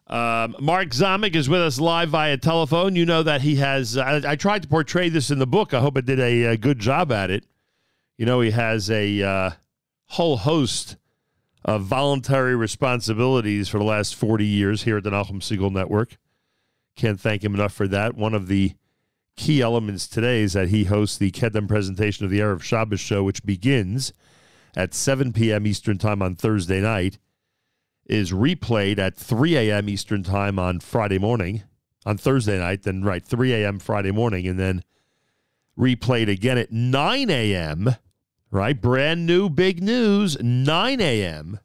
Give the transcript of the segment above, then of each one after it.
Mark Zamek is with us live via telephone. You know that he has, I tried to portray this in the book. I hope I did a good job at it. You know, he has a whole host of voluntary responsibilities for the last 40 years here at the Nachum Segal Network. Can't thank him enough for that. One of the key elements today is that he hosts the Kedem presentation of the Erev Shabbos show, which begins at 7 p.m. Eastern Time on Thursday night, is replayed at 3 a.m. Eastern Time on Friday morning, on Thursday night, then 3 a.m. Friday morning, and then replayed again at 9 a.m., right? Brand new big news, 9 a.m.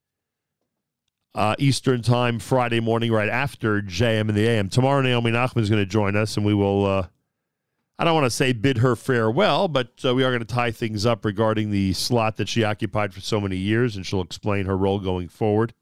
Eastern Time Friday morning, right after JM in the AM. Tomorrow, Naomi Nachman is going to join us, and we will, I don't want to say bid her farewell, but we are going to tie things up regarding the slot that she occupied for so many years, and she'll explain her role going forward.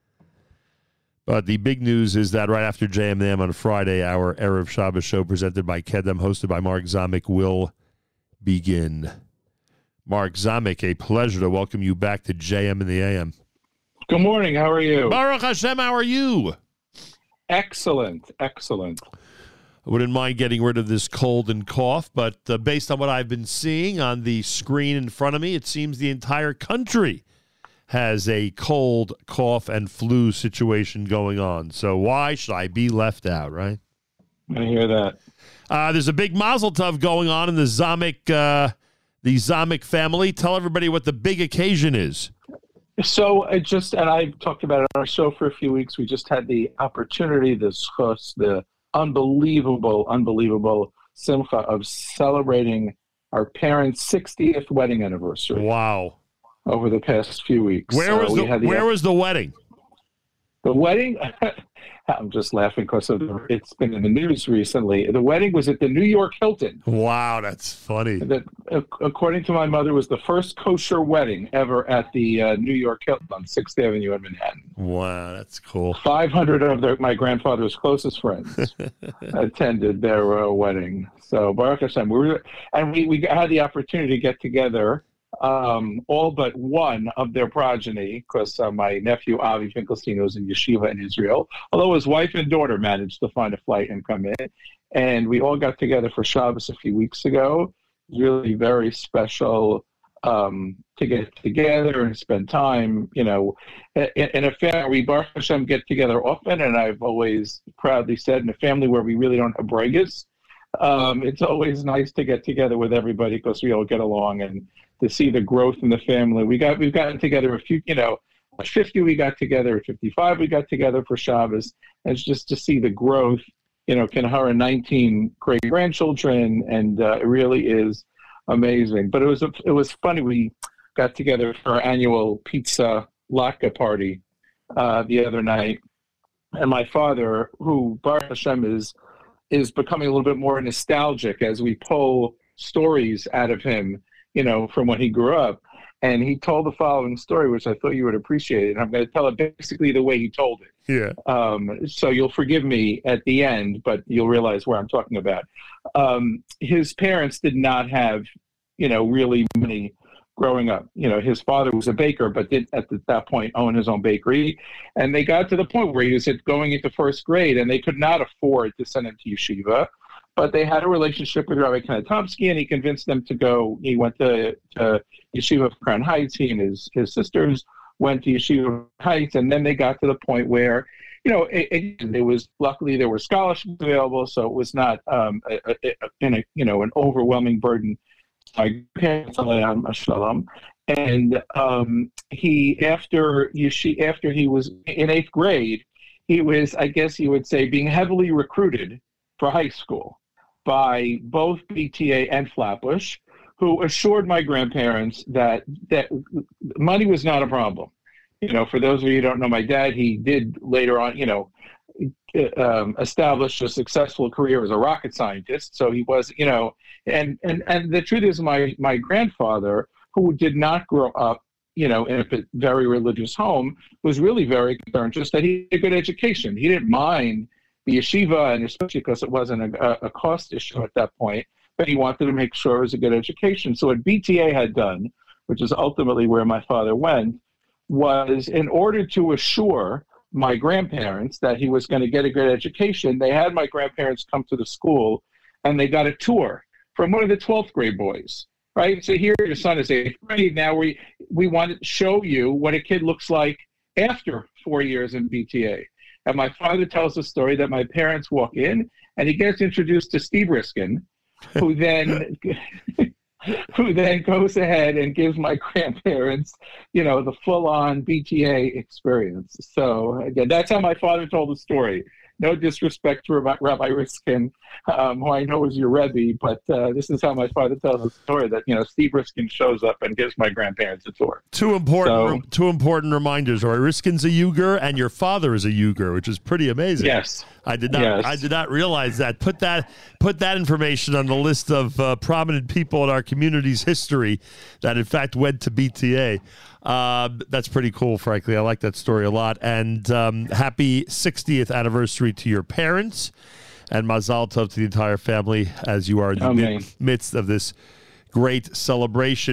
But the big news is that right after JM in the AM on Friday, our Erev Shabbos show presented by Kedem, hosted by Mark Zamek, will begin. Mark Zamek, a pleasure to welcome you back to JM in the AM. Good morning. How are you? Baruch Hashem, how are you? Excellent. Excellent. I wouldn't mind getting rid of this cold and cough, but based on what I've been seeing on the screen in front of me, it seems the entire country has a cold, cough, and flu situation going on. So why should I be left out, right? I hear that. There's a big mazel tov going on in the Zamek family. Tell everybody what the big occasion is. So and I've talked about it on our show for a few weeks. We just had the opportunity, the unbelievable simcha of celebrating our parents' 60th wedding anniversary. Wow. Over the past few weeks. Where was the wedding? The wedding, I'm just laughing because it's been in the news recently. The wedding was at the New York Hilton. Wow, that's funny. That, according to my mother, was the first kosher wedding ever at the New York Hilton on 6th Avenue in Manhattan. Wow, that's cool. 500 of my grandfather's closest friends attended their wedding. So Baruch Hashem, we had the opportunity to get together. All but one of their progeny, because my nephew Avi Finkelstein was in yeshiva in Israel, although his wife and daughter managed to find a flight and come in. And we all got together for Shabbos a few weeks ago. It was really very special to get together and spend time, in a family. We, Baruch Hashem, get together often, and I've always proudly said, in a family where we really don't have bregas, it's always nice to get together with everybody because we all get along and to see the growth in the family. We've gotten together a few, at 50 we got together, at 55 we got together for Shabbos. And it's just to see the growth, Kinhara 19 great grandchildren, and it really is amazing. But it was funny. We got together for our annual pizza latke party the other night, and my father, who Baruch Hashem is becoming a little bit more nostalgic as we pull stories out of him, from when he grew up. And he told the following story, which I thought you would appreciate. And I'm going to tell it basically the way he told it. Yeah. So you'll forgive me at the end, but you'll realize where I'm talking about. His parents did not have, really money growing up. His father was a baker, but did at that point own his own bakery. And they got to the point where he was going into first grade, and they could not afford to send him to yeshiva. But they had a relationship with Rabbi Kanatomsky, and he convinced them to go. He went to Yeshiva of Crown Heights. He and his sisters went to Yeshiva Heights, and then they got to the point where, luckily there were scholarships available, so it was not an overwhelming burden. And after he was in 8th grade, he was, I guess you would say, being heavily recruited for high school by both BTA and Flatbush, who assured my grandparents that money was not a problem. For those of you who don't know my dad, he did later on, establish a successful career as a rocket scientist. So he was, and the truth is my grandfather, who did not grow up, in a very religious home, was really very concerned just that he had a good education. He didn't mind the yeshiva, and especially because it wasn't a cost issue at that point, but he wanted to make sure it was a good education. So what BTA had done, which is ultimately where my father went, was in order to assure my grandparents that he was going to get a good education, they had my grandparents come to the school and they got a tour from one of the 12th grade boys, right? So here your son is 8th grade. Now we want to show you what a kid looks like after 4 years in BTA. And my father tells the story that my parents walk in and he gets introduced to Steve Riskin, who then goes ahead and gives my grandparents, the full-on BTA experience. So again, that's how my father told the story. No disrespect to Rabbi Riskin, who I know is your Rebbe, but this is how my father tells the story, that, Steve Riskin shows up and gives my grandparents a tour. Two important reminders. Rabbi Riskin's a Uyghur, and your father is a Uyghur, which is pretty amazing. Yes. I did not realize that. Put that information on the list of prominent people in our community's history that, in fact, went to BTA. That's pretty cool, frankly. I like that story a lot. And happy 60th anniversary to your parents, and Mazal Tov to the entire family as you are in the midst of this great celebration.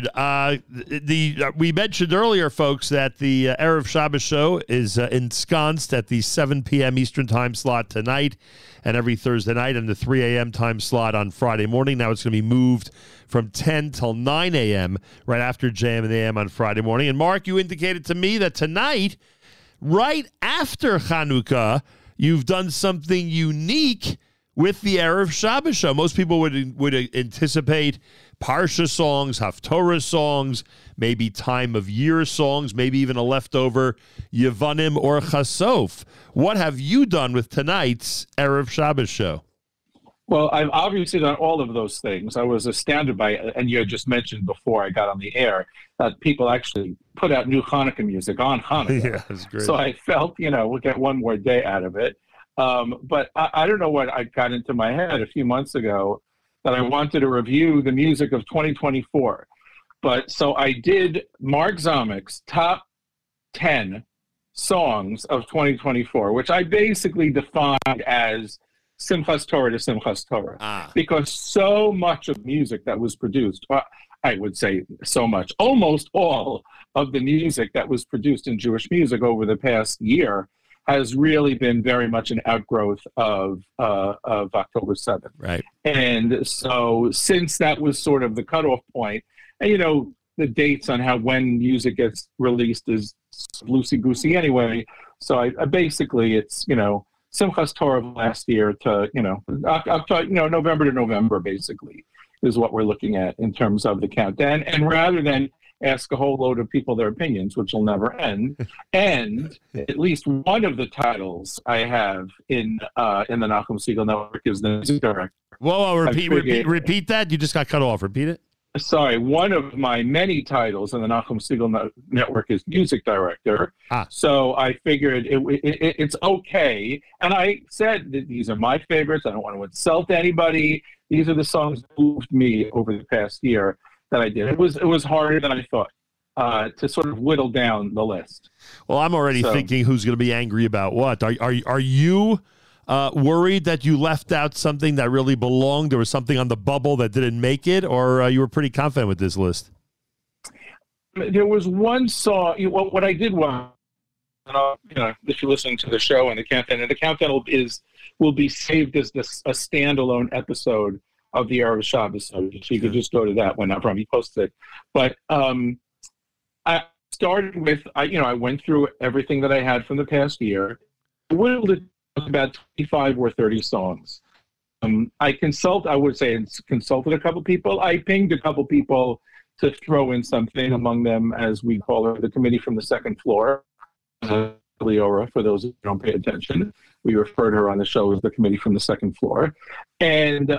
We mentioned earlier, folks, that the Erev Shabbos show is ensconced at the 7 p.m. Eastern time slot tonight and every Thursday night, and the 3 a.m. time slot on Friday morning. Now it's going to be moved from 10 till 9 a.m. right after JM and the AM on Friday morning. And Mark, you indicated to me that tonight, right after Chanukah, you've done something unique with the Erev Shabbos show. Most people would anticipate Parsha songs, Haftorah songs, maybe time of year songs, maybe even a leftover Yevanim or Chasof. What have you done with tonight's Erev Shabbos show? Well, I've obviously done all of those things. I was astounded by, and you had just mentioned before I got on the air, that people actually put out new Hanukkah music on Hanukkah. Yeah, that's great. So I felt, we'll get one more day out of it. But I don't know what I got into my head a few months ago that I wanted to review the music of 2024. But so I did Mark Zamek's top 10 songs of 2024, which I basically defined as Simchas Torah to Simchas Torah, because so much of music that was produced, I would say so much, almost all of the music that was produced in Jewish music over the past year has really been very much an outgrowth of October 7th. Right. And so since that was sort of the cutoff point, and the dates on when music gets released is loosey-goosey anyway, so I basically, it's, Simchas Torah of last year to, November to November, basically, is what we're looking at in terms of the countdown. And rather than ask a whole load of people their opinions, which will never end, and at least one of the titles I have in the Nachum Segal Network is the music director. Whoa, repeat that? You just got cut off. Repeat it. Sorry, one of my many titles in the Nachum Segal Network is music director. So I figured it's okay. And I said that these are my favorites. I don't want to insult anybody. These are the songs that moved me over the past year that I did. It was harder than I thought to sort of whittle down the list. Well, I'm already thinking who's going to be angry about what. Are you worried that you left out something that really belonged? There was something on the bubble that didn't make it, or you were pretty confident with this list? There was one song. What I did was, if you're listening to the show and the countdown will be saved as a standalone episode of the Erev Shabbos, so you could just go to that whenever he posted it. But I started with, I went through everything that I had from the past year. I whittled it about 25 or 30 songs. I consulted a couple people. I pinged a couple people to throw in something, among them, as we call her, the committee from the second floor, Leora, for those who don't pay attention. We refer to her on the show as the committee from the second floor. And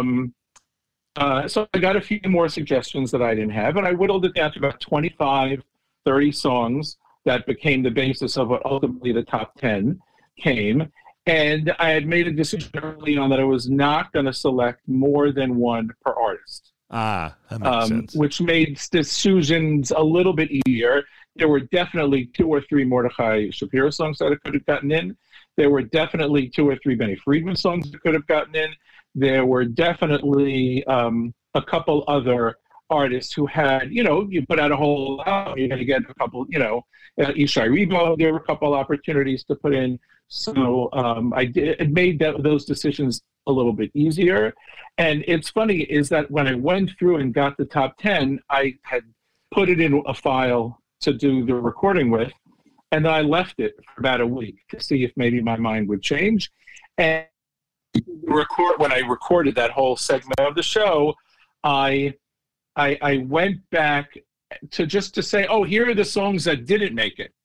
so I got a few more suggestions that I didn't have, and I whittled it down to about 25, 30 songs that became the basis of what ultimately the top 10 came. And I had made a decision early on that I was not going to select more than one per artist. That makes sense. Which made decisions a little bit easier. There were definitely 2 or 3 Mordechai Shapiro songs that I could have gotten in. There were definitely 2 or 3 Benny Friedman songs that could have gotten in. There were definitely a couple other artists who had, you put out a whole album, you're going to get a couple, Ishai Rebo, there were a couple opportunities to put in. So it made those decisions a little bit easier. And it's funny is that when I went through and got the top 10, I had put it in a file to do the recording with, and then I left it for about a week to see if maybe my mind would change. And when I recorded that whole segment of the show, I went back to say, oh, here are the songs that didn't make it.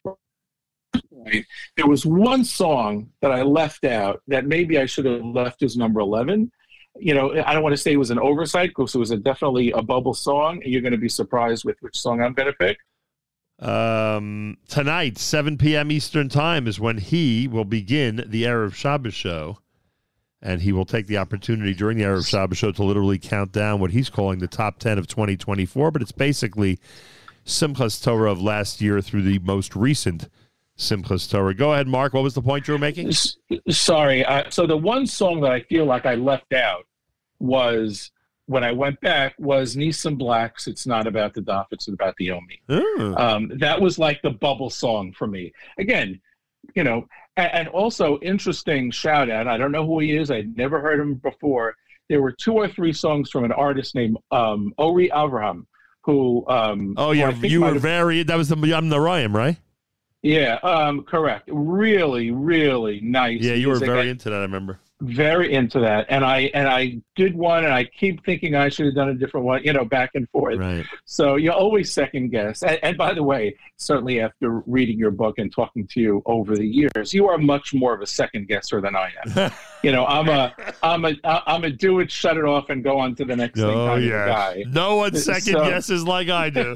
There was one song that I left out that maybe I should have left as number 11. I don't want to say it was an oversight because it was definitely a bubble song. You're going to be surprised with which song I'm going to pick. Tonight, 7 p.m. Eastern Time is when he will begin the Erev Shabbos show. And he will take the opportunity during the Erev Shabbos show to literally count down what he's calling the top 10 of 2024. But it's basically Simchas Torah of last year through the most recent Simchas Torah. Go ahead, Mark. What was the point you were making? Sorry. So the one song that I feel like I left out was, when I went back, was Nissan Black's It's Not About the Daf, It's About the Omi. That was like the bubble song for me. Again, and also interesting shout out. I don't know who he is. I'd never heard him before. There were 2 or 3 songs from an artist named Ori Avraham, who. That was the Yam Narayim, right? Yeah, correct. Really, really nice. Yeah, you were very into that, I remember. Very into that. And I did one, and I keep thinking I should have done a different one, back and forth. Right. So you always second guess. And by the way, certainly after reading your book and talking to you over the years, you are much more of a second guesser than I am. I'm a do it, shut it off, and go on to the next thing kind of guy. No one second guesses like I do.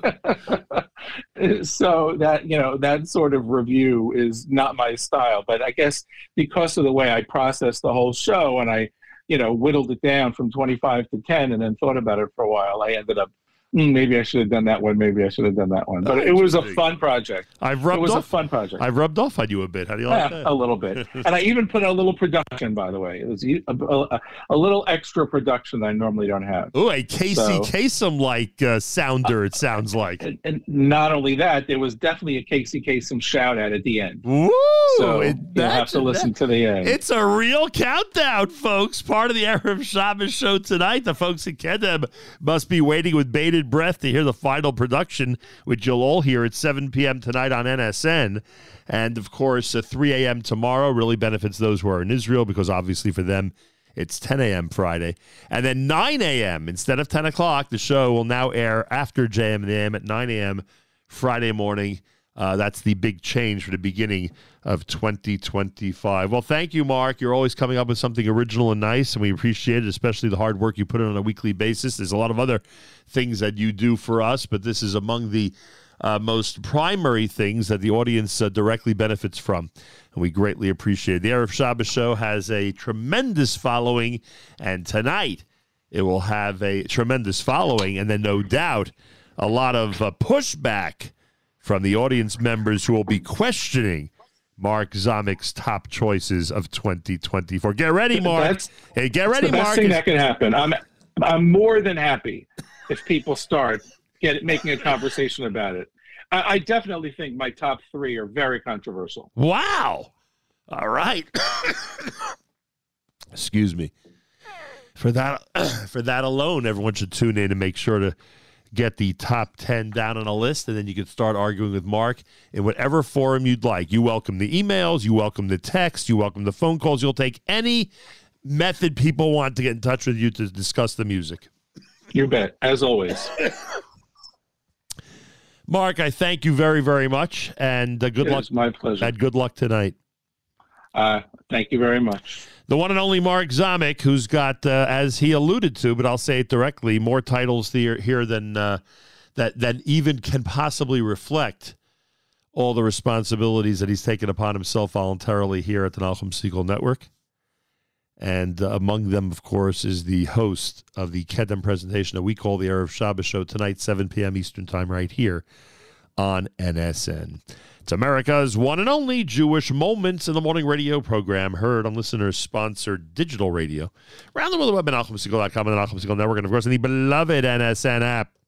So that sort of review is not my style, but I guess because of the way I processed the whole show and I whittled it down from 25 to 10 and then thought about it for a while, I ended up maybe I should have done that one, maybe I should have done that one, but it was a fun project. A fun project. I've rubbed off on you a bit. How do you like that? A little bit. And I even put a little production, by the way. It was a little extra production that I normally don't have. Ooh, a Casey Kasem sounder, it sounds like. And not only that, there was definitely a Casey Kasem shout out at the end. Woo! So you'll have to listen to the end. It's a real countdown, folks. Part of the Erev Shabbos show tonight. The folks at Kedem must be waiting with bated breath to hear the final production, which you'll all hear at 7 p.m. tonight on NSN. And, of course, 3 a.m. tomorrow really benefits those who are in Israel because, obviously, for them, it's 10 a.m. Friday. And then 9 a.m. instead of 10 o'clock, the show will now air after JM and the AM at 9 a.m. Friday morning. That's the big change for the beginning of 2025. Well, thank you, Mark. You're always coming up with something original and nice, and we appreciate it, especially the hard work you put in on a weekly basis. There's a lot of other things that you do for us, but this is among the most primary things that the audience directly benefits from, and we greatly appreciate it. The Erev Shabbos show has a tremendous following, and tonight it will have a tremendous following, and then no doubt a lot of pushback from the audience members who will be questioning Mark Zamek's top choices of 2024. Get ready, Mark. Get ready, Mark. The best thing that can happen. I'm more than happy if people start making a conversation about it. I definitely think my top 3 are very controversial. Wow. All right. Excuse me. For that alone, everyone should tune in and make sure to get the top 10 down on a list, and then you can start arguing with Mark in whatever forum you'd like. You welcome the emails, you welcome the text, you welcome the phone calls. You'll take any method people want to get in touch with you to discuss the music. You bet, as always. Mark, I thank you very, very much, and good luck. It's my pleasure. And good luck tonight. Thank you very much. The one and only Mark Zamek, who's got, as he alluded to, but I'll say it directly, more titles here than that even can possibly reflect all the responsibilities that he's taken upon himself voluntarily here at the Nachum Segal Network. And among them, of course, is the host of the Kedem presentation that we call the Erev Shabbos show tonight, 7 p.m. Eastern Time, right here on NSN. It's America's one and only Jewish Moments in the Morning radio program, heard on listeners-sponsored digital radio around the world, the web at NachumSegal.com and the Nachum Segal Network, and, of course, in the beloved NSN app.